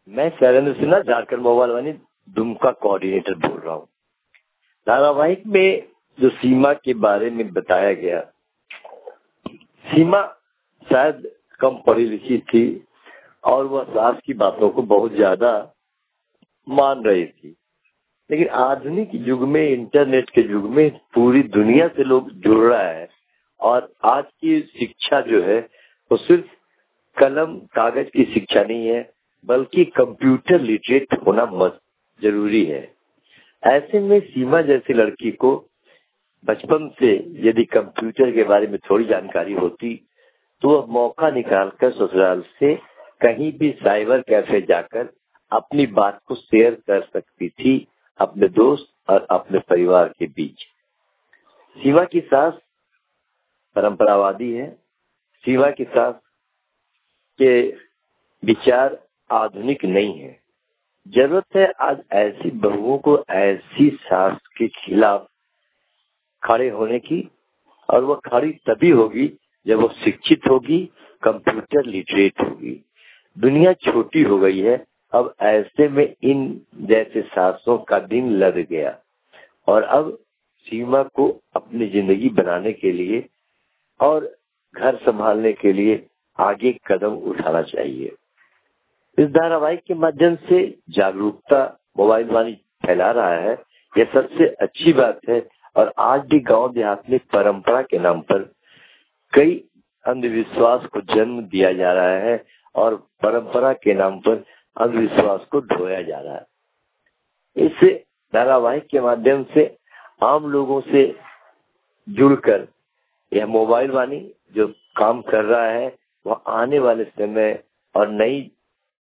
मैं Shailendra Sinha, Jharkhand mobile Vaani Dumka coordinator बोल रहा हूँ। धारावाहिक में जो सीमा के बारे में बताया गया, सीमा शायद कम पढ़ी लिखी थी और वह सास की बातों को बहुत ज्यादा मान रही थी। लेकिन आधुनिक युग में, इंटरनेट के युग में पूरी दुनिया से लोग जुड़ रहा है और आज की शिक्षा जो है वो सिर्फ कलम कागज की शिक्षा नहीं है, बल्कि कंप्यूटर लिटरेट होना जरूरी है। ऐसे में सीमा जैसी लड़की को बचपन से यदि कंप्यूटर के बारे में थोड़ी जानकारी होती तो वह मौका निकालकर ससुराल से कहीं भी साइबर कैफे जाकर अपनी बात को शेयर कर सकती थी अपने दोस्त और अपने परिवार के बीच। सीमा की सास परंपरावादी है। सीमा की सास के विचार आधुनिक नहीं है। जरूरत है आज ऐसी बहुओं को ऐसी सास के खिलाफ खड़े होने की, और वह खड़ी तभी होगी जब वो शिक्षित होगी, कंप्यूटर लिटरेट होगी। दुनिया छोटी हो गई है, अब ऐसे में इन जैसे सासों का दिन लग गया और अब सीमा को अपनी जिंदगी बनाने के लिए और घर संभालने के लिए आगे कदम उठाना चाहिए। इस धारावाहिक के माध्यम से जागरूकता मोबाइल वाणी फैला रहा है, यह सबसे अच्छी बात है। और आज भी गांव देहात में परंपरा के नाम पर कई अंधविश्वास को जन्म दिया जा रहा है और परंपरा के नाम पर अंधविश्वास को ढोया जा रहा है। इस धारावाहिक के माध्यम से आम लोगों से जुड़कर यह मोबाइल वाणी जो काम कर रहा है वह आने वाले समय और नई